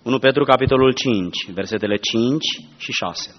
1 Petru, capitolul 5, versetele 5 și 6.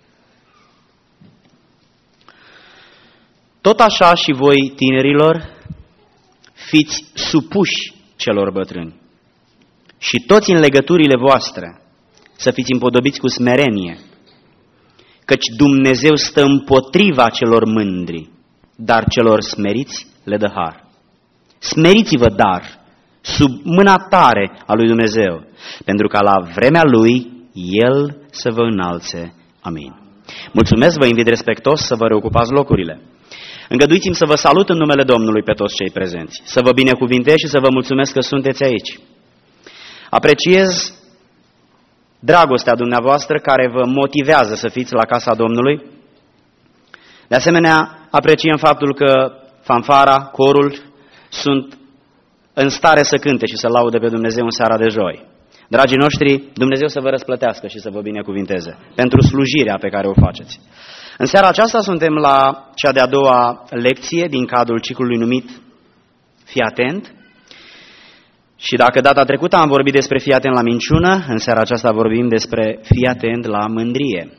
Tot așa și voi, tinerilor, fiți supuși celor bătrâni și toți în legăturile voastre să fiți împodobiți cu smerenie, căci Dumnezeu stă împotriva celor mândri, dar celor smeriți le dă har. Smeriți-vă, dar, sub mâna tare a lui Dumnezeu, pentru ca la vremea Lui El să vă înalțe. Amin. Mulțumesc, vă invit respectos să vă reocupați locurile. Îngăduiți-mi să vă salut în numele Domnului pe toți cei prezenți, să vă binecuvintez și să vă mulțumesc că sunteți aici. Apreciez dragostea dumneavoastră care vă motivează să fiți la casa Domnului. De asemenea, apreciem faptul că fanfara, corul sunt în stare să cânte și să laude pe Dumnezeu în seara de joi. Dragii noștri, Dumnezeu să vă răsplătească și să vă binecuvinteze pentru slujirea pe care o faceți. În seara aceasta suntem la cea de-a doua lecție din cadrul ciclului numit Fii atent. Și dacă data trecută am vorbit despre fii atent la minciună, în seara aceasta vorbim despre fii atent la mândrie.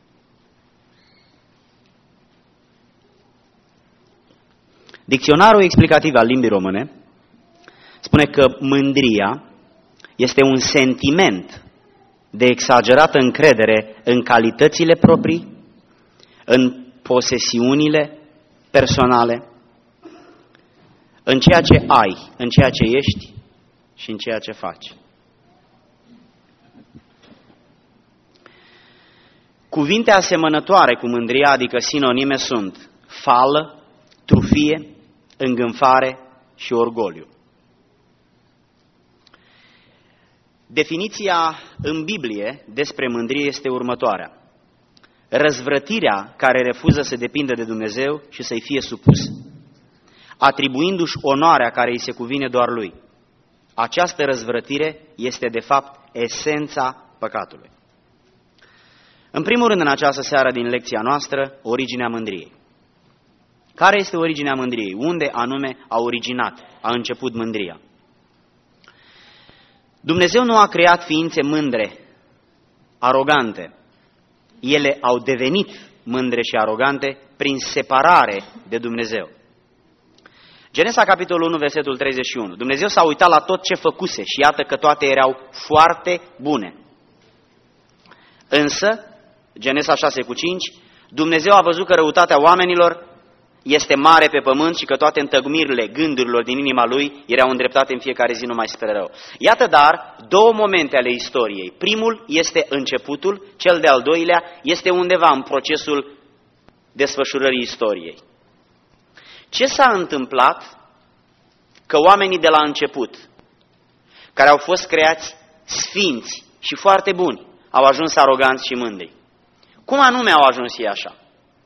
Dicționarul explicativ al limbii române spune că mândria este un sentiment de exagerată încredere în calitățile proprii, în posesiunile personale, în ceea ce ai, în ceea ce ești și în ceea ce faci. Cuvinte asemănătoare cu mândria, adică sinonime, sunt fală, trufie, îngânfare și orgoliu. Definiția în Biblie despre mândrie este următoarea: răzvrătirea care refuză să depindă de Dumnezeu și să-i fie supus, atribuindu-și onoarea care îi se cuvine doar Lui. Această răzvrătire este, de fapt, esența păcatului. În primul rând, în această seară din lecția noastră, originea mândriei. Care este originea mândriei? Unde anume a originat, a început mândria? Dumnezeu nu a creat ființe mândre, arogante. Ele au devenit mândre și arogante prin separare de Dumnezeu. Genesa, capitolul 1, versetul 31. Dumnezeu s-a uitat la tot ce făcuse și iată că toate erau foarte bune. Însă, Genesa 6 cu 5, Dumnezeu a văzut că răutatea oamenilor este mare pe pământ și că toate întăgmirile gândurilor din inima lui erau îndreptate în fiecare zi numai spre rău. Iată dar două momente ale istoriei. Primul este începutul, cel de-al doilea este undeva în procesul desfășurării istoriei. Ce s-a întâmplat că oamenii de la început, care au fost creați sfinți și foarte buni, au ajuns aroganți și mândri? Cum anume au ajuns ei așa?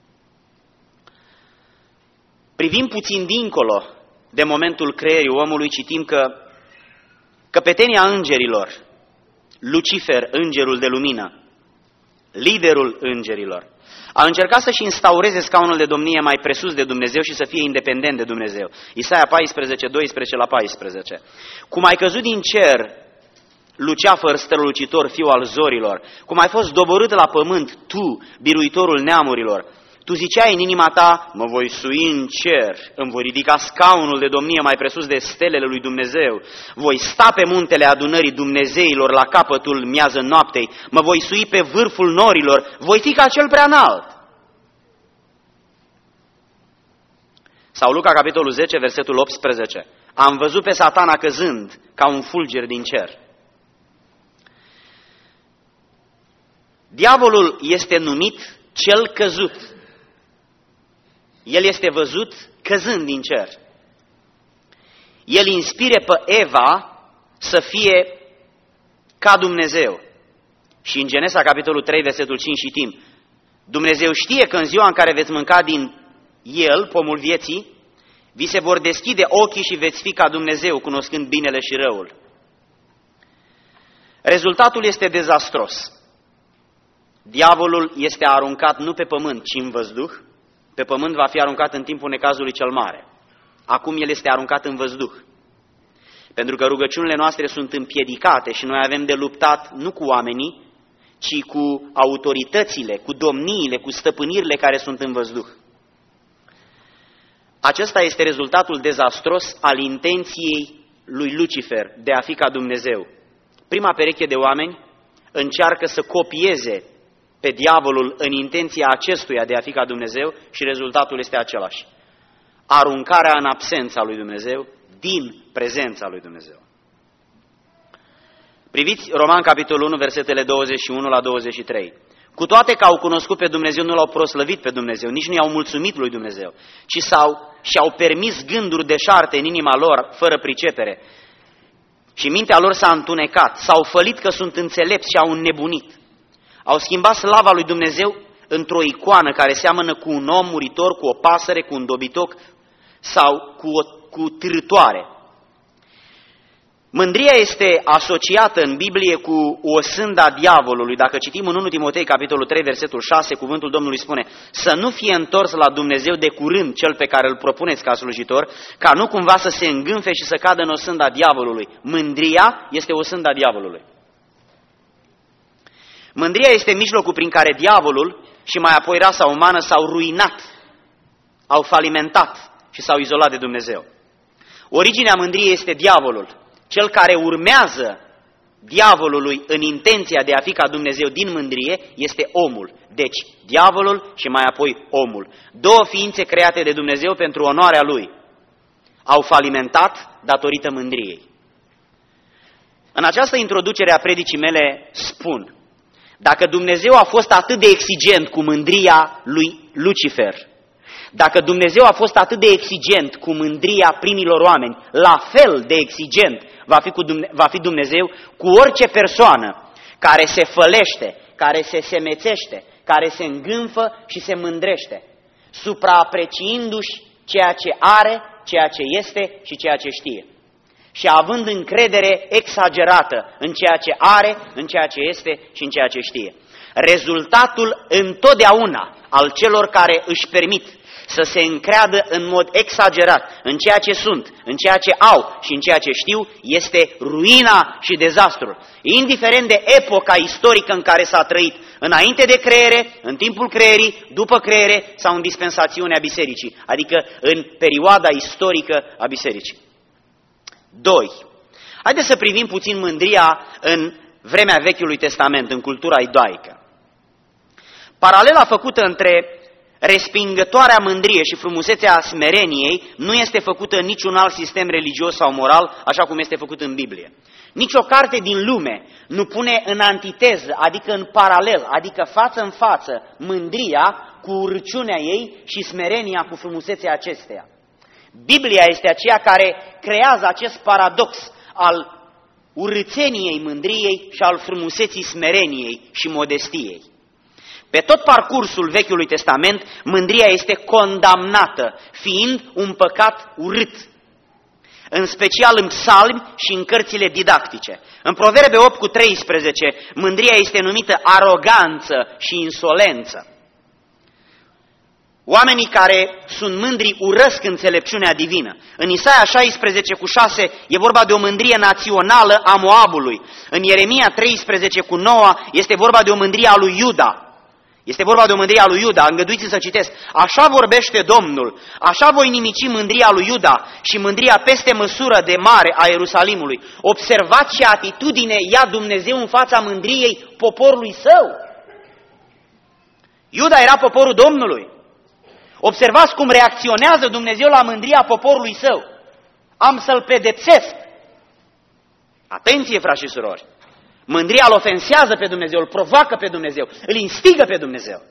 Privim puțin dincolo de momentul creierii omului, citim că căpetenia îngerilor, Lucifer, îngerul de lumină, liderul îngerilor, a încercat să-și instaureze scaunul de domnie mai presus de Dumnezeu și să fie independent de Dumnezeu. Isaia 14, 12 la 14. Cum ai căzut din cer, Luceafăr strălucitor, fiu al zorilor, cum ai fost doborât la pământ, tu, biruitorul neamurilor, tu ziceai în inima ta, mă voi sui în cer, îmi voi ridica scaunul de domnie mai presus de stelele lui Dumnezeu, voi sta pe muntele adunării Dumnezeilor la capătul miază noaptei, mă voi sui pe vârful norilor, voi fi ca cel prea înalt. Sau Luca, capitolul 10, versetul 18. Am văzut pe Satana căzând ca un fulger din cer. Diavolul este numit cel căzut. El este văzut căzând din cer. El inspire pe Eva să fie ca Dumnezeu. Și în Genesa, capitolul 3, versetul 5 citim: Dumnezeu știe că în ziua în care veți mânca din el, pomul vieții, vi se vor deschide ochii și veți fi ca Dumnezeu, cunoscând binele și răul. Rezultatul este dezastros. Diavolul este aruncat nu pe pământ, ci în văzduh. Pe pământ va fi aruncat în timpul necazului cel mare. Acum el este aruncat în văzduh. Pentru că rugăciunile noastre sunt împiedicate și noi avem de luptat nu cu oamenii, ci cu autoritățile, cu domniile, cu stăpânirile care sunt în văzduh. Acesta este rezultatul dezastros al intenției lui Lucifer de a fi ca Dumnezeu. Prima pereche de oameni încearcă să copieze pe diavolul în intenția acestuia de a fi ca Dumnezeu și rezultatul este același. Aruncarea în absența lui Dumnezeu din prezența lui Dumnezeu. Priviți Roman, capitolul 1, versetele 21 la 23. Cu toate că au cunoscut pe Dumnezeu, nu l-au proslăvit pe Dumnezeu, nici nu i-au mulțumit lui Dumnezeu, ci și-au permis gânduri deșarte în inima lor, fără pricepere. Și mintea lor s-a întunecat, s-au fălit că sunt înțelepți și au înnebunit. Au schimbat slava lui Dumnezeu într-o icoană care seamănă cu un om muritor, cu o pasăre, cu un dobitoc sau cu târătoare. Mândria este asociată în Biblie cu o sânda diavolului. Dacă citim în 1 Timotei, capitolul 3, versetul 6, cuvântul Domnului spune: să nu fie întors la Dumnezeu de curând cel pe care îl propuneți ca slujitor, ca nu cumva să se îngânfe și să cadă în o sânda diavolului. Mândria este o sânda diavolului. Mândria este mijlocul prin care diavolul și mai apoi rasa umană s-au ruinat, au falimentat și s-au izolat de Dumnezeu. Originea mândriei este diavolul. Cel care urmează diavolului în intenția de a fi ca Dumnezeu din mândrie este omul. Deci, diavolul și mai apoi omul. Două ființe create de Dumnezeu pentru onoarea Lui au falimentat datorită mândriei. În această introducere a predicii mele spun: dacă Dumnezeu a fost atât de exigent cu mândria lui Lucifer, dacă Dumnezeu a fost atât de exigent cu mândria primilor oameni, la fel de exigent va fi Dumnezeu cu orice persoană care se fălește, care se semețește, care se îngânfă și se mândrește, supraapreciindu-și ceea ce are, ceea ce este și ceea ce știe. Și având încredere exagerată în ceea ce are, în ceea ce este și în ceea ce știe. Rezultatul întotdeauna al celor care își permit să se încreadă în mod exagerat în ceea ce sunt, în ceea ce au și în ceea ce știu, este ruina și dezastrul. Indiferent de epoca istorică în care s-a trăit, înainte de creere, în timpul creierii, după creere sau în dispensațiunea bisericii, adică în perioada istorică a bisericii. 2. Haideți să privim puțin mândria în vremea Vechiului Testament, în cultura iudaică. Paralela făcută între respingătoarea mândrie și frumusețea smereniei nu este făcută în niciun alt sistem religios sau moral, așa cum este făcut în Biblie. Nici o carte din lume nu pune în antiteză, adică în paralel, adică față în față, mândria cu urăciunea ei și smerenia cu frumusețea acesteia. Biblia este aceea care creează acest paradox al urățeniei mândriei și al frumuseții smereniei și modestiei. Pe tot parcursul Vechiului Testament, mândria este condamnată, fiind un păcat urât, în special în psalmi și în cărțile didactice. În Proverbe 8:13, mândria este numită aroganță și insolență. Oamenii care sunt mândri urăsc înțelepciunea divină. În Isaia 16:6 e vorba de o mândrie națională a Moabului. În Ieremia 13:9 este vorba de o mândrie a lui Iuda. Este vorba de o mândrie a lui Iuda. Îngăduiți să citesc. Așa vorbește Domnul, așa voi nimici mândria lui Iuda și mândria peste măsură de mare a Ierusalimului. Observați ce atitudine ia Dumnezeu în fața mândriei poporului său. Iuda era poporul Domnului. Observați cum reacționează Dumnezeu la mândria poporului său. Am să-l pedepsesc. Atenție, frați și surori! Mândria îl ofensează pe Dumnezeu, îl provoacă pe Dumnezeu, îl instigă pe Dumnezeu.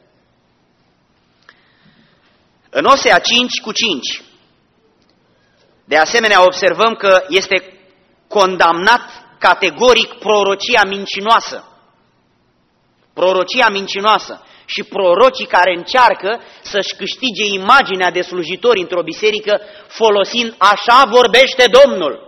În Osea 5:5, de asemenea, observăm că este condamnat categoric prorocia mincinoasă. Prorocia mincinoasă. Și prorocii care încearcă să-și câștige imaginea de slujitori într-o biserică folosind așa vorbește Domnul.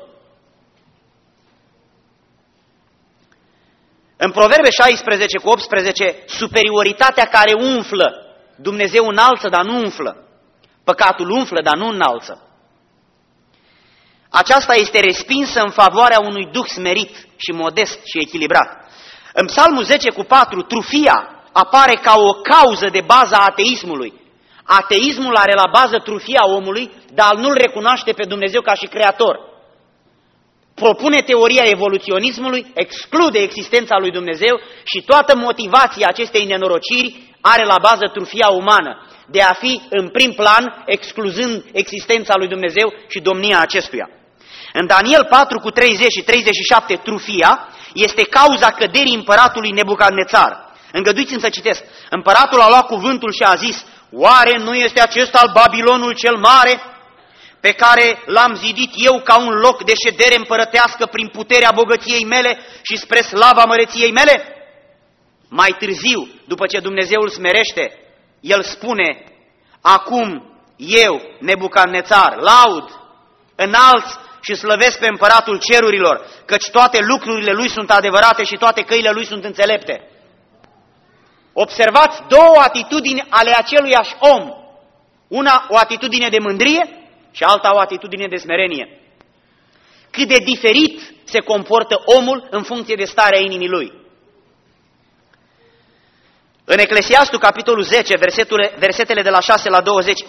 În Proverbe 16:18, superioritatea care umflă. Dumnezeu înalță, dar nu umflă. Păcatul umflă, dar nu înalță. aceasta este respinsă în favoarea unui duh smerit și modest și echilibrat. În Psalmul 10:4, trufia apare ca o cauză de bază a ateismului. Ateismul are la bază trufia omului, dar nu-L recunoaște pe Dumnezeu ca și creator. Propune teoria evoluționismului, exclude existența lui Dumnezeu și toată motivația acestei nenorociri are la bază trufia umană, de a fi în prim plan, excluzând existența lui Dumnezeu și domnia acestuia. În Daniel 4:30 și 37, trufia este cauza căderii împăratului Nebucadnețar. Îngăduiți-mi să citesc. Împăratul a luat cuvântul și a zis: oare nu este acesta al Babilonul cel mare, pe care l-am zidit eu ca un loc de ședere împărătească prin puterea bogăției mele și spre slava măreției mele? Mai târziu, după ce Dumnezeu îl smerește, el spune: acum eu, Nebucadnețar, laud, înalț și slăvesc pe împăratul cerurilor, căci toate lucrurile lui sunt adevărate și toate căile lui sunt înțelepte. Observați două atitudini ale aceluiași om. Una o atitudine de mândrie și alta o atitudine de smerenie. Cât de diferit se comportă omul în funcție de starea inimii lui. În Eclesiastul, capitolul 10, versetele de la 6 la 20,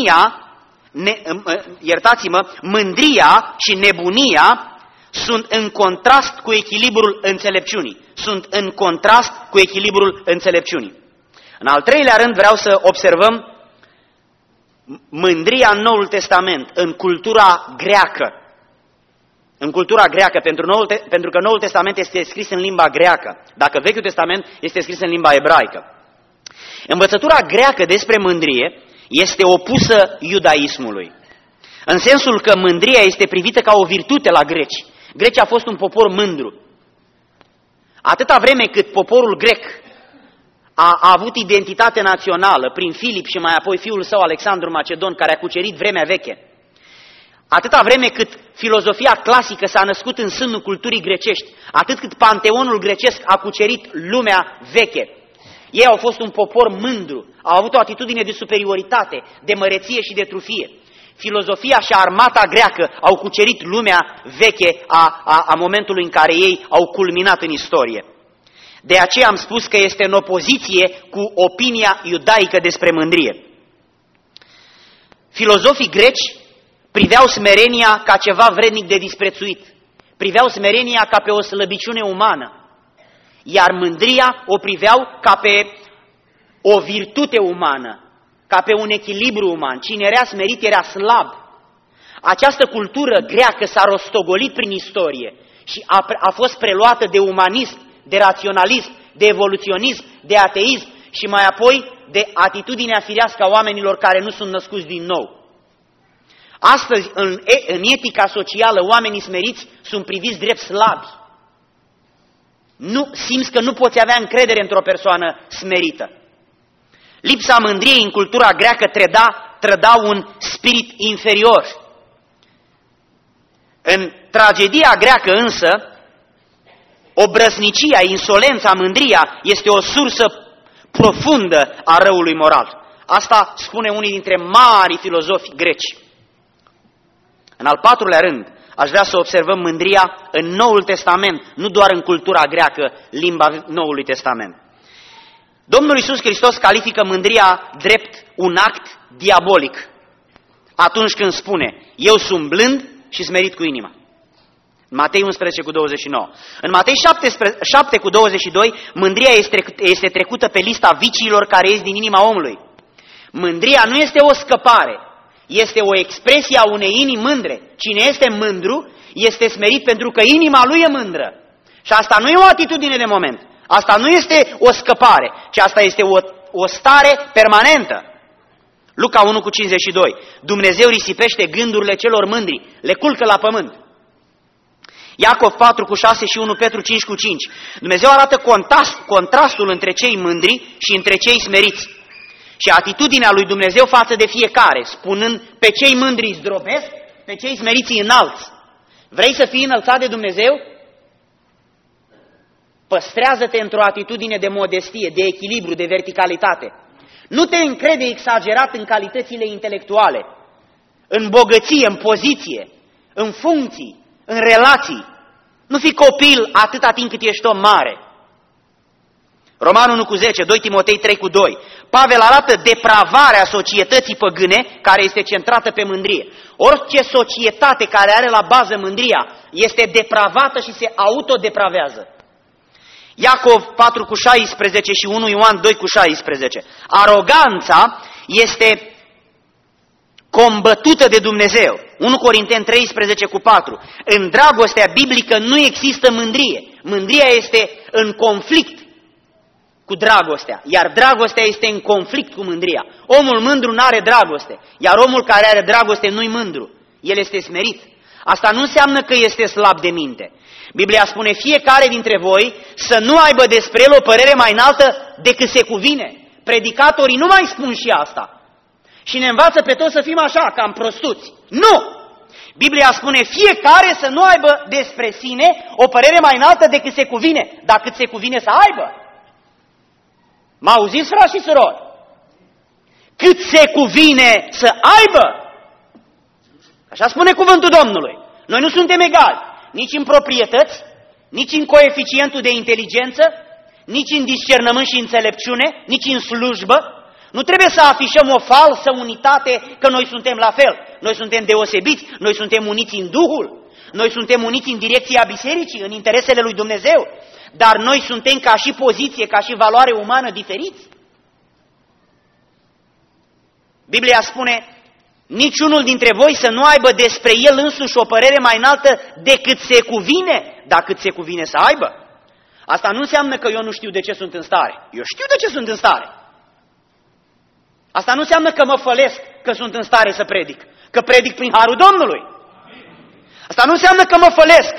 mândria și nebunia sunt în contrast cu echilibrul înțelepciunii. Sunt în contrast cu echilibrul înțelepciunii. În al treilea rând vreau să observăm mândria în Noul Testament, în cultura greacă. În cultura greacă, pentru că Noul Testament este scris în limba greacă, dacă Vechiul Testament este scris în limba ebraică. Învățătura greacă despre mândrie este opusă iudaismului, în sensul că mândria este privită ca o virtute la greci. Grecii a fost un popor mândru. Atâta vreme cât poporul grec a avut identitate națională prin Filip și mai apoi fiul său Alexandru Macedon, care a cucerit vremea veche, atâta vreme cât filozofia clasică s-a născut în sânul culturii grecești, atât cât panteonul grecesc a cucerit lumea veche, ei au fost un popor mândru, au avut o atitudine de superioritate, de măreție și de trufie. Filozofia și armata greacă au cucerit lumea veche a momentului în care ei au culminat în istorie. De aceea am spus că este în opoziție cu opinia iudaică despre mândrie. Filozofii greci priveau smerenia ca ceva vrednic de disprețuit, priveau smerenia ca pe o slăbiciune umană, iar mândria o priveau ca pe o virtute umană, ca pe un echilibru uman. Cine era smerit era slab. Această cultură greacă s-a rostogolit prin istorie și a fost preluată de umanism, de raționalism, de evoluționism, de ateism și mai apoi de atitudinea firească a oamenilor care nu sunt născuți din nou. Astăzi, în etica socială, oamenii smeriți sunt priviți drept slabi. Nu simți că nu poți avea încredere într-o persoană smerită. Lipsa mândriei în cultura greacă trăda un spirit inferior. În tragedia greacă însă, obrăznicia, insolența, mândria este o sursă profundă a răului moral. Asta spune unii dintre mari filozofi greci. În al patrulea rând, aș vrea să observăm mândria în Noul Testament, nu doar în cultura greacă, limba Noului Testament. Domnul Iisus Hristos califică mândria drept un act diabolic atunci când spune: eu sunt blând și smerit cu inima. Matei 11:29. În Matei 7:22, mândria este trecută pe lista viciilor care ies din inima omului. Mândria nu este o scăpare, este o expresie a unei inimi mândre. Cine este mândru este smerit pentru că inima lui e mândră. Și asta nu e o atitudine de moment. Asta nu este o scăpare, ci asta este o stare permanentă. Luca 1:52. Dumnezeu risipește gândurile celor mândri, le culcă la pământ. Iacov 4:6 și 1 Petru 5:5. Dumnezeu arată contrastul între cei mândri și între cei smeriți. Și atitudinea lui Dumnezeu față de fiecare, spunând: pe cei mândri zdrobesc, pe cei smeriți înalți. Vrei să fii înălțat de Dumnezeu? Păstrează-te într-o atitudine de modestie, de echilibru, de verticalitate. Nu te încrede exagerat în calitățile intelectuale, în bogăție, în poziție, în funcții, în relații. Nu fi copil atâta timp cât ești om mare. Roman 1:10, 2 Timotei 3:2. Pavel arată depravarea societății păgâne care este centrată pe mândrie. Orice societate care are la bază mândria este depravată și se autodepravează. Iacov 4:16 și 1 Ioan 2:16. Aroganța este combătută de Dumnezeu. 1 Corinteni 13:4. În dragostea biblică nu există mândrie. Mândria este în conflict cu dragostea, iar dragostea este în conflict cu mândria. Omul mândru nu are dragoste, iar omul care are dragoste nu-i mândru. El este smerit. Asta nu înseamnă că este slab de minte. Biblia spune fiecare dintre voi să nu aibă despre el o părere mai înaltă decât se cuvine. Predicatorii nu mai spun și asta. Și ne învață pe toți să fim așa, cam prostuți. Nu! Biblia spune fiecare să nu aibă despre sine o părere mai înaltă decât se cuvine, dar cât se cuvine să aibă. M-auziți, frați și surori? Cât se cuvine să aibă. Așa spune cuvântul Domnului. Noi nu suntem egali, nici în proprietăți, nici în coeficientul de inteligență, nici în discernământ și înțelepciune, nici în slujbă. Nu trebuie să afișăm o falsă unitate că noi suntem la fel. Noi suntem deosebiți, noi suntem uniți în Duhul, noi suntem uniți în direcția bisericii, în interesele lui Dumnezeu, dar noi suntem ca și poziție, ca și valoare umană diferiți. Biblia spune, niciunul dintre voi să nu aibă despre el însuși o părere mai înaltă decât se cuvine, dar cât se cuvine să aibă. Asta nu înseamnă că eu nu știu de ce sunt în stare. Eu știu de ce sunt în stare. Asta nu înseamnă că mă fălesc că sunt în stare să predic, că predic prin harul Domnului. Asta nu înseamnă că mă fălesc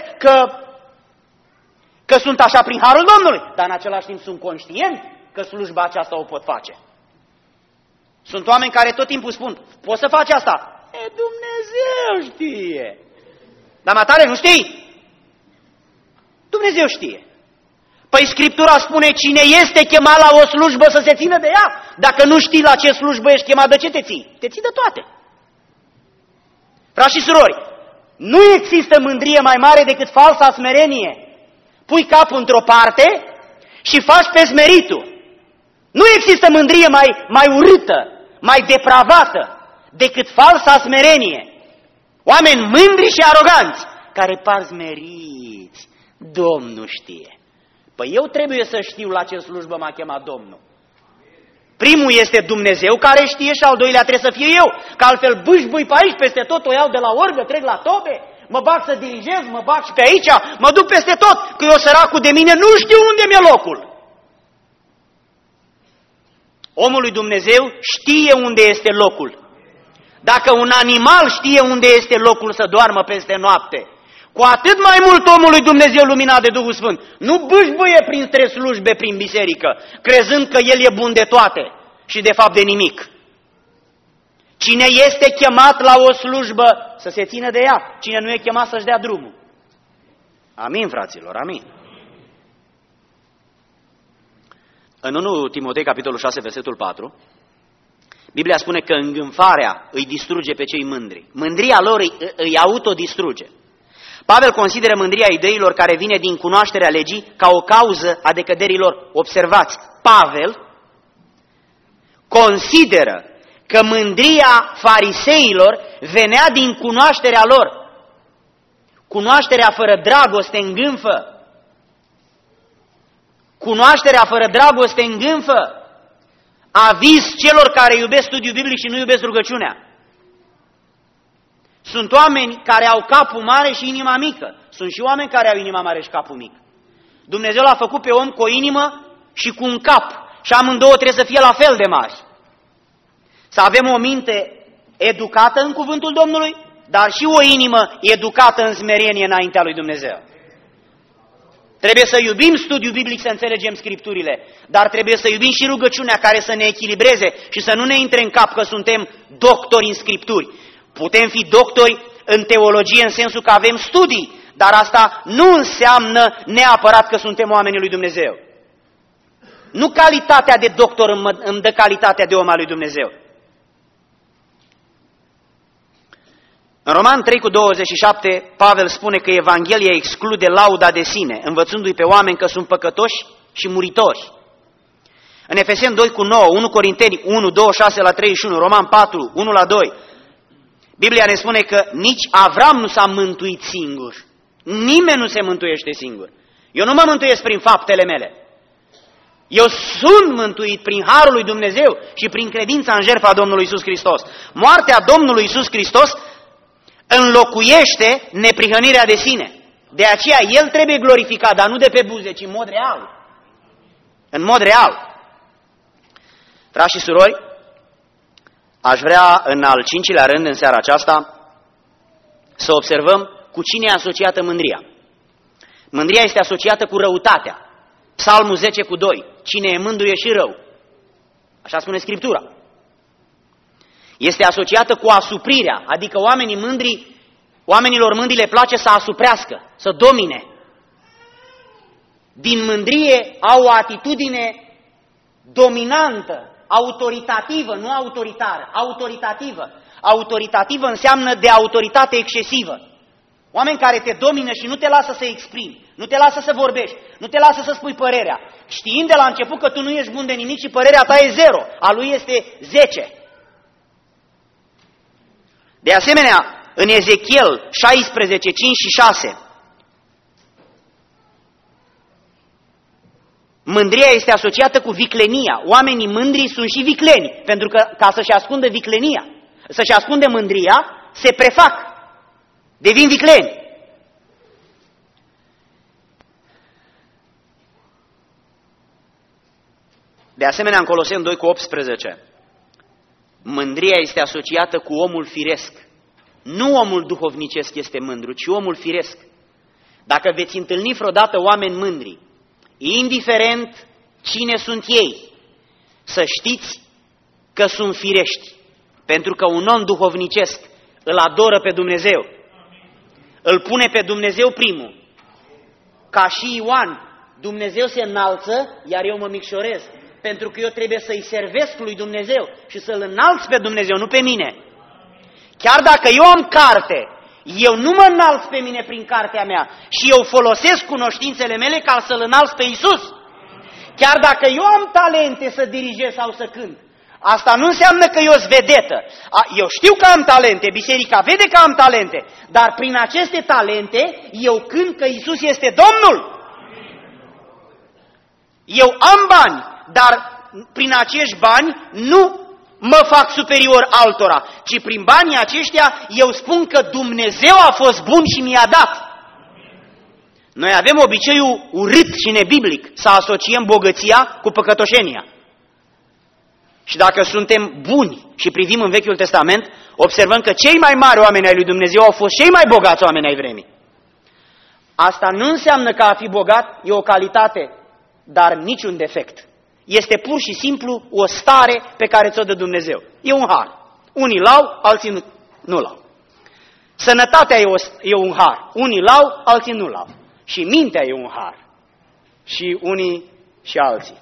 că sunt așa prin harul Domnului, dar în același timp sunt conștient că slujba aceasta o pot face. Sunt oameni care tot timpul spun, poți să faci asta? Dumnezeu știe. Dar matale, nu știi? Dumnezeu știe. Păi Scriptura spune, cine este chemat la o slujbă să se țină de ea. Dacă nu știi la ce slujbă ești chemat, de ce te ții? Te ții de toate. Frați și surori, nu există mândrie mai mare decât falsa smerenie. Pui capul într-o parte și faci pe smeritul. Nu există mândrie mai urâtă, mai depravată decât falsa smerenie. Oameni mândri și aroganți care par smeriți. Domnul știe. Păi eu trebuie să știu la ce slujbă m-a chemat Domnul. Primul este Dumnezeu care știe și al doilea trebuie să fiu eu. Că altfel bâșbâi pe aici, peste tot o iau de la orgă, trec la tobe, mă bag să dirigez, mă bag și pe aici, mă duc peste tot, că eu săracul de mine nu știu unde mi-e locul. Omul lui Dumnezeu știe unde este locul. Dacă un animal știe unde este locul să doarmă peste noapte, cu atât mai mult omul lui Dumnezeu luminat de Duhul Sfânt nu bâșbâie printre slujbe prin biserică, crezând că el e bun de toate și de fapt de nimic. Cine este chemat la o slujbă să se țină de ea, cine nu e chemat să-și dea drumul. Amin, fraților, amin. În 1 Timotei, capitolul 6, versetul 4, Biblia spune că îngânfarea îi distruge pe cei mândri. Mândria lor îi autodistruge. Pavel consideră mândria ideilor care vine din cunoașterea legii ca o cauză a decăderilor. Observați, Pavel consideră că mândria fariseilor venea din cunoașterea lor. Cunoașterea fără dragoste îngânfă. Cunoașterea fără dragoste îngânfă. Aviz celor care iubesc studiul biblic și nu iubesc rugăciunea. Sunt oameni care au capul mare și inima mică. Sunt și oameni care au inima mare și capul mic. Dumnezeu l-a făcut pe om cu o inimă și cu un cap. Și amândouă trebuie să fie la fel de mari. Să avem o minte educată în cuvântul Domnului, dar și o inimă educată în smerenie înaintea lui Dumnezeu. Trebuie să iubim studiul biblic, să înțelegem Scripturile, dar trebuie să iubim și rugăciunea care să ne echilibreze și să nu ne intre în cap că suntem doctori în Scripturi. Putem fi doctori în teologie în sensul că avem studii, dar asta nu înseamnă neapărat că suntem oamenii lui Dumnezeu. Nu calitatea de doctor îmi dă calitatea de om al lui Dumnezeu. În Roman 3:27, Pavel spune că Evanghelia exclude lauda de sine, învățându-i pe oameni că sunt păcătoși și muritori. În Efeseni 2:9, 1 Corinteni 1:26-31, Roman 4, 1-2, Biblia ne spune că nici Avram nu s-a mântuit singur. Nimeni nu se mântuiește singur. Eu nu mă mântuiesc prin faptele mele. Eu sunt mântuit prin harul lui Dumnezeu și prin credința în jertfa Domnului Iisus Hristos. Moartea Domnului Iisus Hristos înlocuiește neprihănirea de sine. De aceea El trebuie glorificat, dar nu de pe buze, ci în mod real. În mod real. Frați și surori, aș vrea în al 5-lea rând, în seara aceasta, să observăm cu cine e asociată mândria. Mândria este asociată cu răutatea. Psalmul 10:2, cine e mândru e și rău. Așa spune Scriptura. Este asociată cu asuprirea, adică oamenilor mândri le place să asuprească, să domine. Din mândrie au o atitudine dominantă, autoritativă, nu autoritară, autoritativă. Autoritativă înseamnă de autoritate excesivă. Oameni care te domină și nu te lasă să exprimi, nu te lasă să vorbești, nu te lasă să spui părerea, știind de la început că tu nu ești bun de nimic și părerea ta e 0, a lui este 10. De asemenea, în Ezechiel 16, 5 și 6, mândria este asociată cu viclenia. Oamenii mândri sunt și vicleni, pentru că ca să-și ascundă viclenia, să-și ascunde mândria, se prefac. Devin vicleni. De asemenea, în Coloseni 2:18, mândria este asociată cu omul firesc. Nu omul duhovnicesc este mândru, ci omul firesc. Dacă veți întâlni vreodată oameni mândri, indiferent cine sunt ei, să știți că sunt firești. Pentru că un om duhovnicesc îl adoră pe Dumnezeu. Îl pune pe Dumnezeu primul. Ca și Ioan, Dumnezeu se înalță, iar eu mă micșorez. Pentru că eu trebuie să-i servesc lui Dumnezeu și să-L înalț pe Dumnezeu, nu pe mine. Chiar dacă eu am carte, eu nu mă înalț pe mine prin cartea mea și eu folosesc cunoștințele mele ca să-L înalț pe Iisus. Chiar dacă eu am talente să dirigez sau să cânt, asta nu înseamnă că eu sunt vedetă. Eu știu că am talente, biserica vede că am talente, dar prin aceste talente eu cânt că Iisus este Domnul. Eu am bani, dar prin acești bani nu mă fac superior altora, ci prin banii aceștia eu spun că Dumnezeu a fost bun și mi-a dat. Noi avem obiceiul urât și nebiblic să asociem bogăția cu păcătoșenia. Și dacă suntem buni și privim în Vechiul Testament, observăm că cei mai mari oameni ai lui Dumnezeu au fost cei mai bogați oameni ai vremii. Asta nu înseamnă că a fi bogat e o calitate, dar niciun defect. Este pur și simplu o stare pe care ți-o dă Dumnezeu. E un har. Unii l-au, alții nu l-au. Sănătatea e un har. Unii l-au, alții nu l-au. Și mintea e un har. Și unii și alții.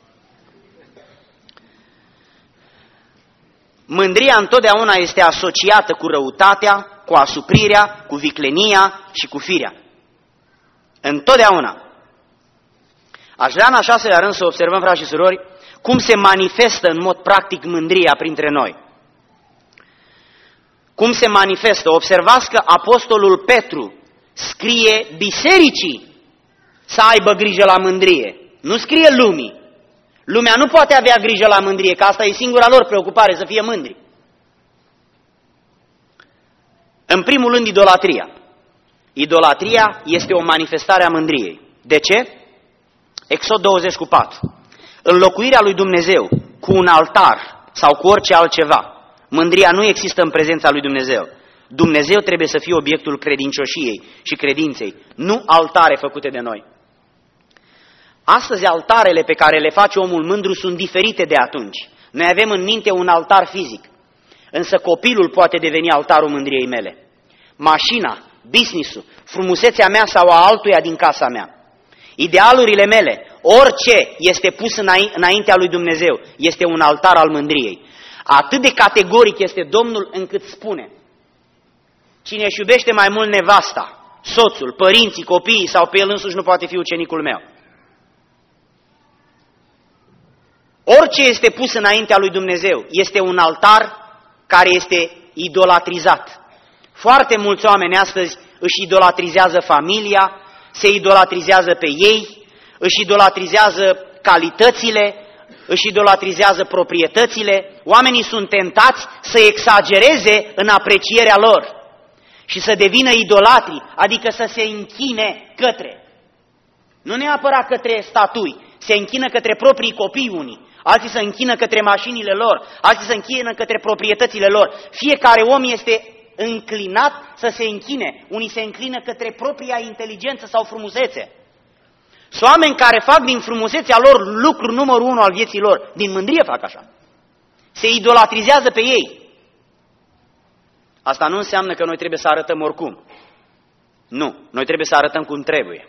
Mândria întotdeauna este asociată cu răutatea, cu asuprirea, cu viclenia și cu firea. Întotdeauna. Aș vrea în a 6-lea rând să observăm, frați și surori, cum se manifestă în mod practic mândria printre noi. Cum se manifestă? Observați că apostolul Petru scrie bisericii să aibă grijă la mândrie. Nu scrie lumii. Lumea nu poate avea grijă la mândrie, că asta e singura lor preocupare, să fie mândri. În primul rând, idolatria. Idolatria este o manifestare a mândriei. De ce? Exod 20:4. Înlocuirea lui Dumnezeu cu un altar sau cu orice altceva. Mândria nu există în prezența lui Dumnezeu. Dumnezeu trebuie să fie obiectul credincioșiei și credinței, nu altare făcute de noi. Astăzi altarele pe care le face omul mândru sunt diferite de atunci. Noi avem în minte un altar fizic, însă copilul poate deveni altarul mândriei mele. Mașina, business-ul, frumusețea mea sau a altuia din casa mea. Idealurile mele, orice este pus înaintea lui Dumnezeu, este un altar al mândriei. Atât de categoric este Domnul încât spune: Cine își iubește mai mult nevasta, soțul, părinții, copiii sau pe el însuși nu poate fi ucenicul meu. Orice este pus înaintea lui Dumnezeu este un altar care este idolatrizat. Foarte mulți oameni astăzi își idolatrizează familia, se idolatrizează pe ei, își idolatrizează calitățile, își idolatrizează proprietățile. Oamenii sunt tentați să exagereze în aprecierea lor și să devină idolatri, adică să se închine către. Nu neapărat către statui, se închină către proprii copii unii, alții se închină către mașinile lor, alții se închină către proprietățile lor. Fiecare om este înclinat să se închine, unii se înclină către propria inteligență sau frumusețe. Sunt oameni care fac din frumusețea lor lucrul numărul 1 al vieții lor, din mândrie fac așa. Se idolatrizează pe ei. Asta nu înseamnă că noi trebuie să arătăm oricum. Nu, noi trebuie să arătăm cum trebuie.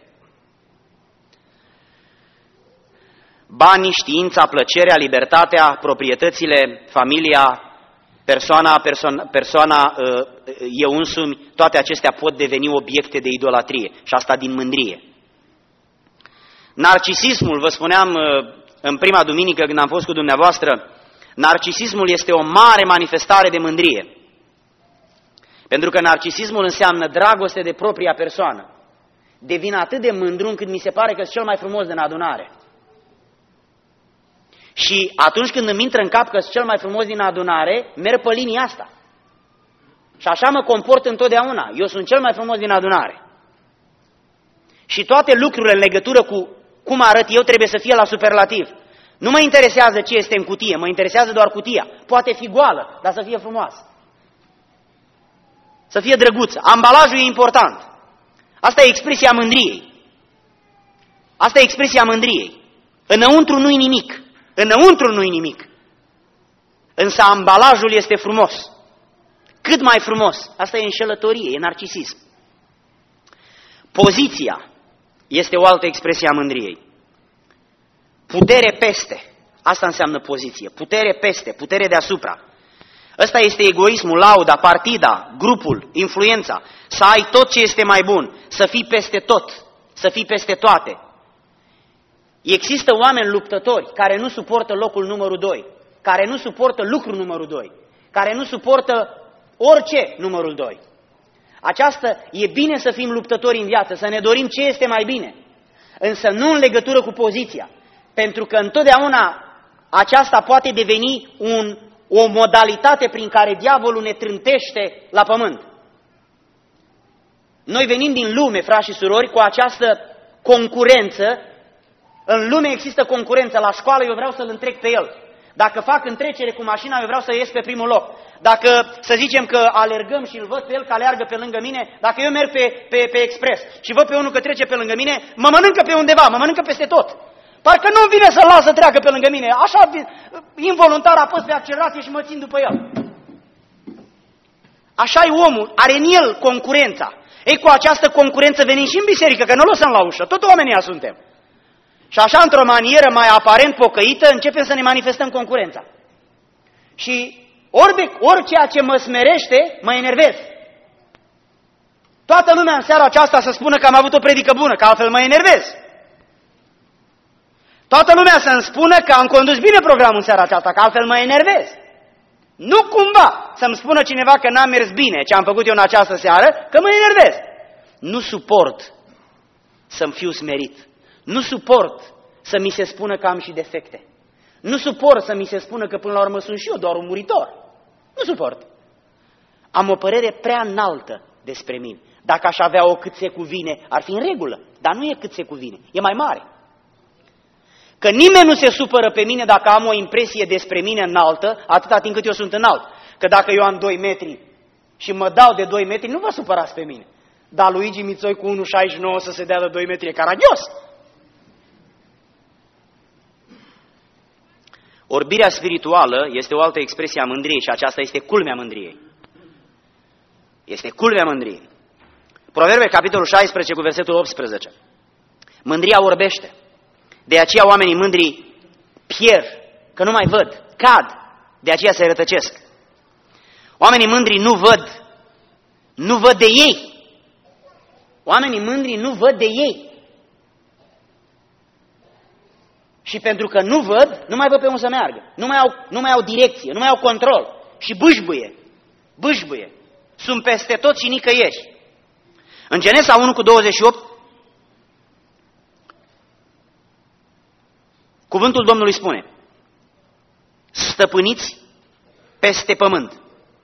Banii, știința, plăcerea, libertatea, proprietățile, familia, persoana, eu însumi, toate acestea pot deveni obiecte de idolatrie și asta din mândrie. Narcisismul, vă spuneam în prima duminică când am fost cu dumneavoastră, narcisismul este o mare manifestare de mândrie. Pentru că narcisismul înseamnă dragoste de propria persoană. Devin atât de mândru încât mi se pare că sunt cel mai frumos din adunare. Și atunci când îmi intră în cap că sunt cel mai frumos din adunare, merg pe linia asta. Și așa mă comport întotdeauna. Eu sunt cel mai frumos din adunare. Și toate lucrurile în legătură cu cum arăt eu trebuie să fie la superlativ. Nu mă interesează ce este în cutie, mă interesează doar cutia. Poate fi goală, dar să fie frumoasă. Să fie drăguță. Ambalajul e important. Asta e expresia mândriei. Asta e expresia mândriei. Înăuntru nu-i nimic. Înăuntru nu-i nimic. Însă ambalajul este frumos. Cât mai frumos. Asta e înșelătorie, e narcisism. Poziția este o altă expresie a mândriei. Putere peste. Asta înseamnă poziție. Putere peste, putere deasupra. Ăsta este egoismul, lauda, partida, grupul, influența. Să ai tot ce este mai bun, să fii peste tot, să fii peste toate. Există oameni luptători care nu suportă locul numărul 2, care nu suportă lucrul numărul 2, care nu suportă orice numărul 2. Aceasta e bine să fim luptători în viață, să ne dorim ce este mai bine, însă nu în legătură cu poziția, pentru că întotdeauna aceasta poate deveni o modalitate prin care diavolul ne trântește la pământ. Noi venim din lume, frați și surori, cu această concurență. În lume există concurență. La școală eu vreau să-l întrec pe el. Dacă fac întrecere cu mașina, eu vreau să ies pe primul loc. Dacă, să zicem că alergăm și îl văd pe el că aleargă pe lângă mine, dacă eu merg pe expres și văd pe unul că trece pe lângă mine, mă mănâncă pe undeva, mă mănâncă peste tot. Parcă nu-mi vine să-l las să treacă pe lângă mine. Așa, involuntar apăs pe accelerație și mă țin după el. Așa e omul, are în el concurența. Ei, cu această concurență venim și în biserică, că nu o lăsăm la ușă, tot oamenii suntem. Și așa, într-o manieră mai aparent pocăită, începem să ne manifestăm concurența. Și ori ceea ce mă smerește, mă enervez. Toată lumea în seara aceasta să spună că am avut o predică bună, că altfel mă enervez. Toată lumea să-mi spună că am condus bine programul în seara aceasta, că altfel mă enervez. Nu cumva să-mi spună cineva că n-am mers bine ce am făcut eu în această seară, că mă enervez. Nu suport să-mi fiu smerit. Nu suport să mi se spună că am și defecte. Nu suport să mi se spună că până la urmă sunt și eu doar un muritor. Nu suport. Am o părere prea înaltă despre mine. Dacă aș avea-o cât se cuvine, ar fi în regulă. Dar nu e cât se cuvine, e mai mare. Că nimeni nu se supără pe mine dacă am o impresie despre mine înaltă, atâta timp cât eu sunt înalt. Că dacă eu am 2 metri și mă dau de 2 metri, nu vă supărați pe mine. Dar Luigi Mițoi cu 1,69 să se dea de 2 metri e caragios. Orbirea spirituală este o altă expresie a mândriei și aceasta este culmea mândriei. Este culmea mândriei. Proverbe, capitolul 16, cu versetul 18. Mândria orbește. De aceea oamenii mândri pierd, că nu mai văd, cad, de aceea se rătăcesc. Oamenii mândri Nu văd de ei. Oamenii mândri nu văd de ei. Și pentru că nu văd, nu mai văd pe unde să meargă. Nu mai au direcție, nu mai au control. Și bâșbâie. Sunt peste tot și nicăieri. În Genesa 1:28, cuvântul Domnului spune: stăpâniți peste pământ.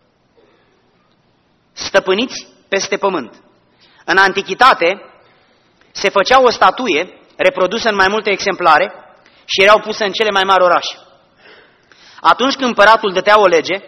Stăpâniți peste pământ. În antichitate se făcea o statuie reprodusă în mai multe exemplare și erau puse în cele mai mari orașe. Atunci când împăratul dădea o lege,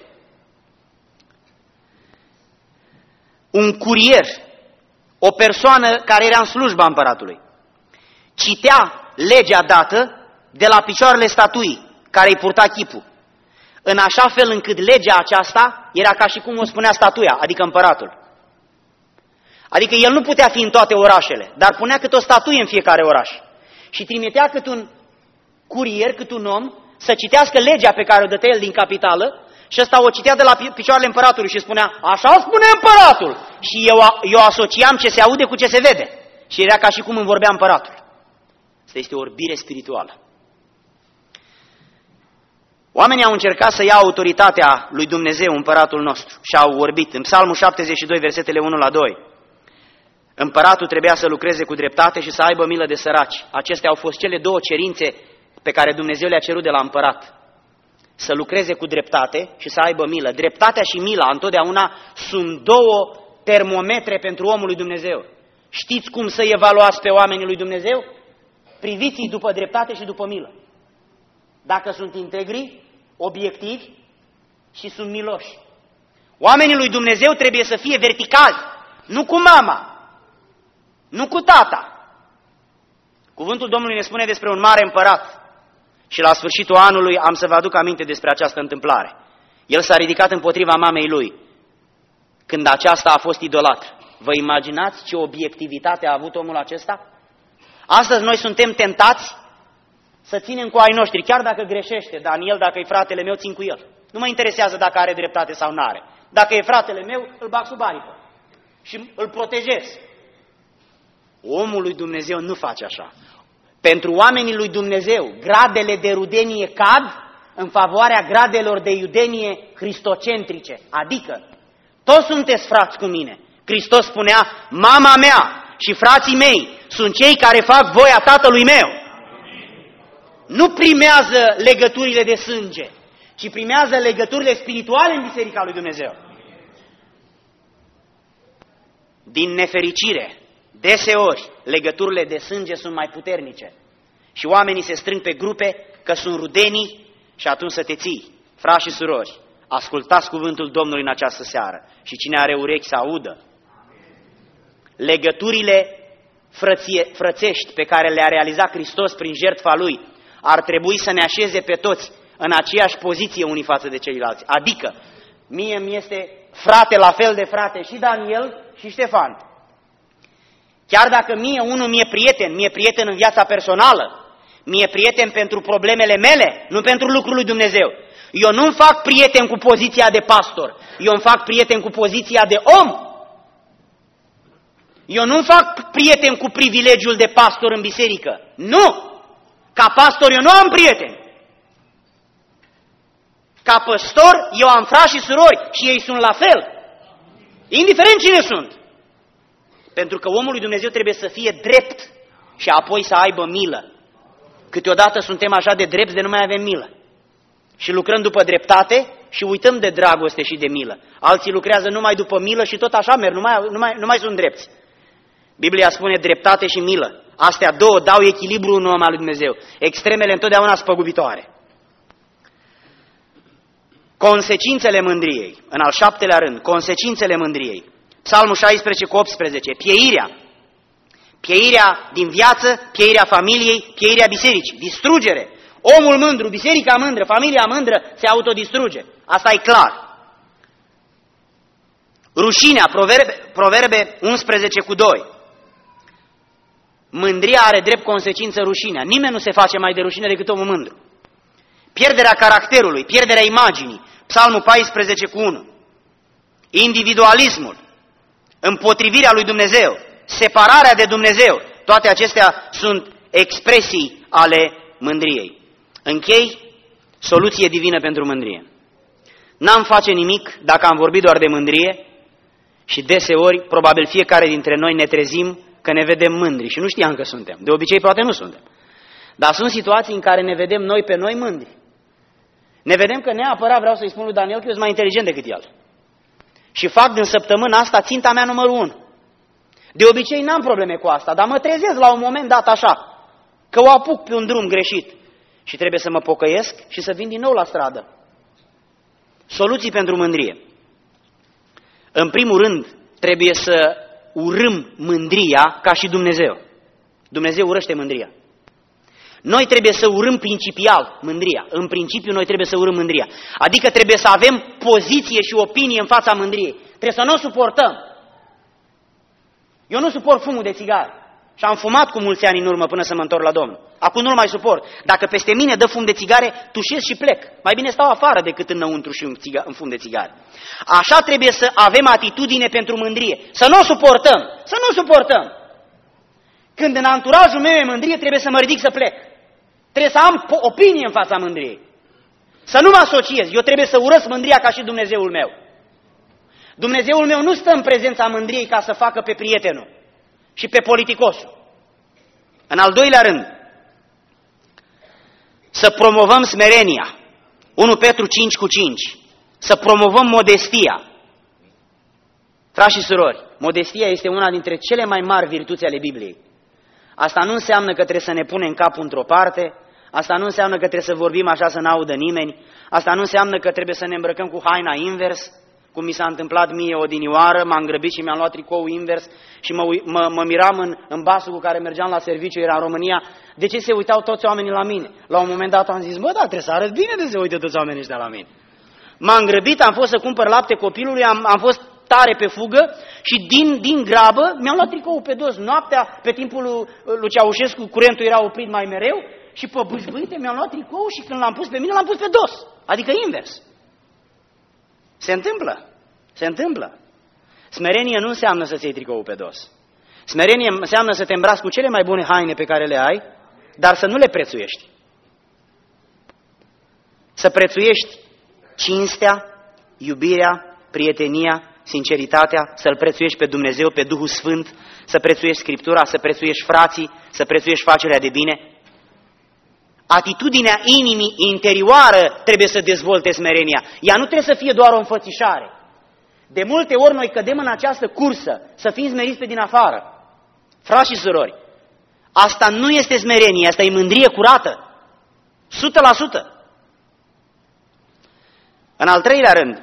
un curier, o persoană care era în slujba împăratului, citea legea dată de la picioarele statuii care îi purta chipul, în așa fel încât legea aceasta era ca și cum o spunea statuia, adică împăratul. Adică el nu putea fi în toate orașele, dar punea cât o statuie în fiecare oraș. Și trimitea cât un curier, cât un om, să citească legea pe care o dătea el din capitală și ăsta o citea de la picioarele împăratului și spunea: așa spune împăratul! Și eu asociam ce se aude cu ce se vede. Și era ca și cum îmi vorbea împăratul. Asta este o orbire spirituală. Oamenii au încercat să ia autoritatea lui Dumnezeu, împăratul nostru, și au orbit. În Psalmul 72, versetele 1-2. Împăratul trebuia să lucreze cu dreptate și să aibă milă de săraci. Acestea au fost cele două cerințe pe care Dumnezeu le-a cerut de la împărat. Să lucreze cu dreptate și să aibă milă. Dreptatea și mila întotdeauna sunt două termometre pentru omul lui Dumnezeu. Știți cum să evaluați pe oamenii lui Dumnezeu? Priviți-i după dreptate și după milă. Dacă sunt integri, obiectivi și sunt miloși. Oamenii lui Dumnezeu trebuie să fie verticali, nu cu mama, nu cu tata. Cuvântul Domnului ne spune despre un mare împărat și la sfârșitul anului am să vă aduc aminte despre această întâmplare. El s-a ridicat împotriva mamei lui când aceasta a fost idolatră. Vă imaginați ce obiectivitate a avut omul acesta? Astăzi noi suntem tentați să ținem cu ai noștri, chiar dacă greșește Daniel, dacă e fratele meu, țin cu el. Nu mă interesează dacă are dreptate sau nu are. Dacă e fratele meu, îl bag sub aripă și îl protejez. Omul lui Dumnezeu nu face așa. Pentru oamenii lui Dumnezeu, gradele de rudenie cad în favoarea gradelor de iudenie cristocentrice. Adică, toți sunteți frați cu mine. Hristos spunea: mama mea și frații mei sunt cei care fac voia Tatălui meu. Nu primează legăturile de sânge, ci primează legăturile spirituale în Biserica lui Dumnezeu. Din nefericire, deseori, legăturile de sânge sunt mai puternice și oamenii se strâng pe grupe că sunt rudenii și atunci să te ții. Frați și surori, ascultați cuvântul Domnului în această seară și cine are urechi să audă. Legăturile frățești pe care le-a realizat Hristos prin jertfa Lui ar trebui să ne așeze pe toți în aceeași poziție unii față de ceilalți. Adică, mie mi este frate la fel de frate și Daniel și Ștefan. Chiar dacă unul mi-e prieten în viața personală, mi-e prieten pentru problemele mele, nu pentru lucrul lui Dumnezeu. Eu nu-mi fac prieten cu poziția de pastor, eu îmi fac prieten cu poziția de om. Eu nu-mi fac prieten cu privilegiul de pastor în biserică. Nu! Ca pastor eu nu am prieteni. Ca păstor eu am frați și surori și ei sunt la fel. Indiferent cine sunt. Pentru că omul lui Dumnezeu trebuie să fie drept și apoi să aibă milă. Câteodată suntem așa de drepți de nu mai avem milă. Și lucrăm după dreptate și uităm de dragoste și de milă. Alții lucrează numai după milă și tot așa merg, nu mai sunt drepți. Biblia spune dreptate și milă. Astea două dau echilibru în om al lui Dumnezeu. Extremele întotdeauna spăgubitoare. Consecințele mândriei, în al 7-lea rând, consecințele mândriei. Psalmul 16:18, pieirea din viață, pieirea familiei, pieirea bisericii, distrugere. Omul mândru, biserica mândră, familia mândră se autodistruge. Asta e clar. Rușinea, Proverbe 11:2. Mândria are drept consecință rușinea. Nimeni nu se face mai de rușine decât omul mândru. Pierderea caracterului, pierderea imaginii. Psalmul 14:1. Individualismul. împotrivirea lui Dumnezeu, separarea de Dumnezeu, toate acestea sunt expresii ale mândriei. Închei, soluție divină pentru mândrie. N-am face nimic dacă am vorbit doar de mândrie și deseori, probabil fiecare dintre noi ne trezim că ne vedem mândri și nu știam că suntem. De obicei poate nu suntem. Dar sunt situații în care ne vedem noi pe noi mândri. Ne vedem că neapărat, vreau să-i spun lui Daniel că eu sunt mai inteligent decât el. Și fac din săptămâna asta ținta mea numărul 1. De obicei n-am probleme cu asta, dar mă trezesc la un moment dat așa, că o apuc pe un drum greșit și trebuie să mă pocăiesc și să vin din nou la stradă. Soluții pentru mândrie. În primul rând, trebuie să urâm mândria ca și Dumnezeu. Dumnezeu urăște mândria. Noi trebuie să urâm principial mândria. În principiu noi trebuie să urâm mândria. Adică trebuie să avem poziție și opinie în fața mândriei. Trebuie să nu o suportăm. Eu nu suport fumul de țigară. Și am fumat cu mulți ani în urmă până să mă întorc la Domnul. Acum nu-l mai suport. Dacă peste mine dă fum de țigare, tușesc și plec. Mai bine stau afară decât înăuntru și în fum de țigare. Așa trebuie să avem atitudine pentru mândrie. Să nu o suportăm. Să nu o suportăm. Când în anturajul meu e mândrie, trebuie să mă ridic să plec. Trebuie să am opinie în fața mândriei. Să nu mă asociez. Eu trebuie să urăsc mândria ca și Dumnezeul meu. Dumnezeul meu nu stă în prezența mândriei ca să facă pe prietenul și pe politicosul. În al doilea rând, să promovăm smerenia. 1 Petru 5:5. Să promovăm modestia. Frați și surori, modestia este una dintre cele mai mari virtuți ale Bibliei. Asta nu înseamnă că trebuie să ne punem capul într-o parte, asta nu înseamnă că trebuie să vorbim așa să n-audă nimeni, asta nu înseamnă că trebuie să ne îmbrăcăm cu haina invers, cum mi s-a întâmplat mie odinioară, m-am grăbit și mi-am luat tricoul invers și mă miram în basul cu care mergeam la serviciu, era în România, de ce se uitau toți oamenii la mine? La un moment dat am zis, bă, da, trebuie să arăt bine de se uită toți oamenii ăștia la mine. M-am grăbit, am fost să cumpăr lapte copilului, am fost tare pe fugă și din grabă mi-am luat tricoul pe dos. Noaptea, pe timpul lui Ceaușescu, curentul era oprit mai mereu și pe bâșbâite mi-am luat tricoul și când l-am pus pe mine, l-am pus pe dos, adică invers. Se întâmplă. Se întâmplă. Smerenie nu înseamnă să-ți iei tricoul pe dos. Smerenie înseamnă să te îmbraci cu cele mai bune haine pe care le ai, dar să nu le prețuiești. Să prețuiești cinstea, iubirea, prietenia, sinceritatea, să-L prețuiești pe Dumnezeu, pe Duhul Sfânt, să prețuiești Scriptura, să prețuiești frații, să prețuiești facerea de bine. Atitudinea inimii interioară trebuie să dezvolte smerenia. Ea nu trebuie să fie doar o înfățișare. De multe ori noi cădem în această cursă să fim smeriți pe din afară. Frați și surori, asta nu este smerenie, asta e mândrie curată. 100%. În al treilea rând,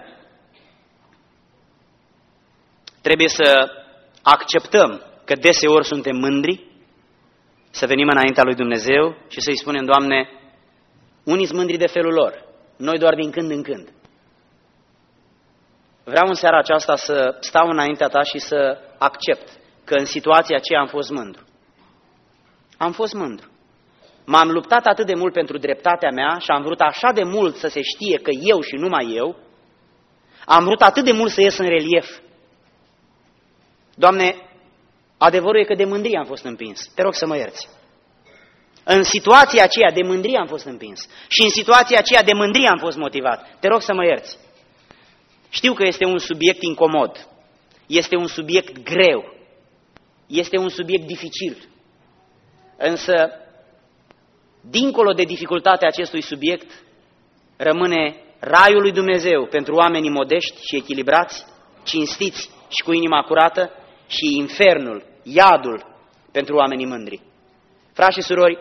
trebuie să acceptăm că deseori suntem mândri, să venim înaintea lui Dumnezeu și să-i spunem, Doamne, unii sunt mândri de felul lor, noi doar din când în când. Vreau în seara aceasta să stau înaintea Ta și să accept că în situația aceea am fost mândru. Am fost mândru. M-am luptat atât de mult pentru dreptatea mea și am vrut așa de mult să se știe că eu și numai eu, am vrut atât de mult să ies în relief. Doamne, adevărul e că de mândrie am fost împins. Te rog să mă ierți. În situația aceea de mândrie am fost împins. Și în situația aceea de mândrie am fost motivat. Te rog să mă ierți. Știu că este un subiect incomod. Este un subiect greu. Este un subiect dificil. Însă, dincolo de dificultatea acestui subiect, rămâne raiul lui Dumnezeu pentru oamenii modești și echilibrați, cinstiți și cu inima curată, și infernul, iadul pentru oamenii mândri. Frați și surori,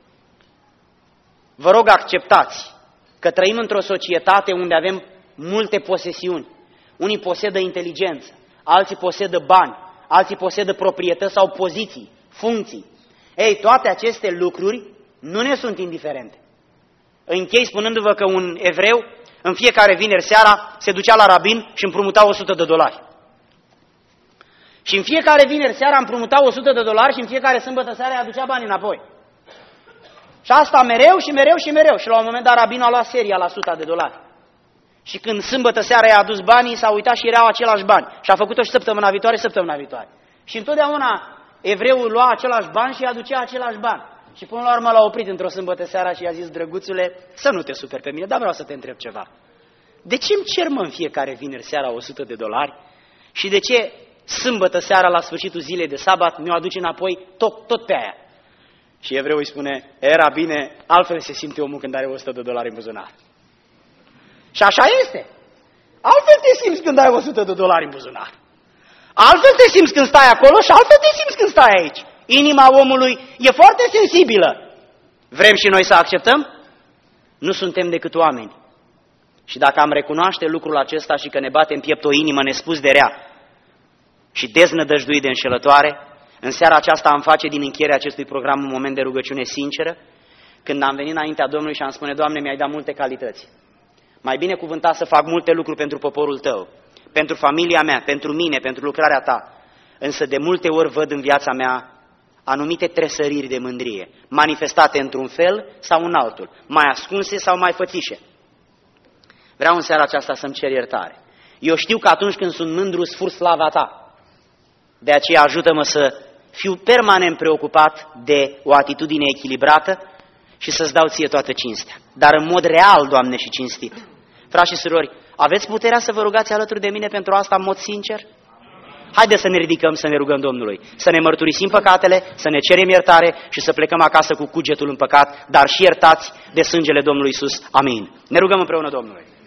vă rog acceptați că trăim într-o societate unde avem multe posesiuni. Unii posedă inteligență, alții posedă bani, alții posedă proprietăți sau poziții, funcții. Ei, toate aceste lucruri nu ne sunt indiferente. Închei spunându-vă că un evreu în fiecare vineri seara se ducea la rabin și împrumuta $100. Și în fiecare vineri seara împrumuta $100 și în fiecare sâmbătă seara îi aducea bani înapoi. Și asta mereu și mereu și mereu. Și la un moment dat rabinul a luat seria la $100. Și când sâmbătă seara i-a adus banii, s-a uitat și erau același bani. Și a făcut-o și săptămâna viitoare. Și întotdeauna evreul lua același bani și aducea același bani. Și până la urmă l-a oprit într-o sâmbătă seara și i-a zis: drăguțule, să nu te superi pe mine, dar vreau să te întreb ceva. De ce îmi cer în fiecare vineri seara $100? Și de ce sâmbătă seara la sfârșitul zilei de sabat mi-o aduce înapoi tot pe aia? Și evreul îi spune: era bine, altfel se simte omul când are $100 în buzunar. Și așa este. Altfel te simți când ai $100 în buzunar. Altfel te simți când stai acolo și altfel te simți când stai aici. Inima omului e foarte sensibilă. Vrem și noi să acceptăm? Nu suntem decât oameni. Și dacă am recunoaște lucrul acesta și că ne bate în piept o inimă nespus de rea și deznădăjduit de înșelătoare, în seara aceasta am face din încheierea acestui program un moment de rugăciune sinceră, când am venit înaintea Domnului și am spune: Doamne, mi-ai dat multe calități. Mai binecuvântat să fac multe lucruri pentru poporul Tău, pentru familia mea, pentru mine, pentru lucrarea Ta. Însă de multe ori văd în viața mea anumite tresăriri de mândrie, manifestate într-un fel sau în altul, mai ascunse sau mai fățișe. Vreau în seara aceasta să-mi cer iertare. Eu știu că atunci când sunt mândru, sfur slava Ta. De aceea ajută-mă să fiu permanent preocupat de o atitudine echilibrată și să-ți dau Ție toată cinstea. Dar în mod real, Doamne, și cinstit. Frați și surori, aveți puterea să vă rugați alături de mine pentru asta în mod sincer? Haideți să ne ridicăm, să ne rugăm Domnului, să ne mărturisim păcatele, să ne cerem iertare și să plecăm acasă cu cugetul în păcat, dar și iertați de sângele Domnului Iisus. Amin. Ne rugăm împreună Domnului.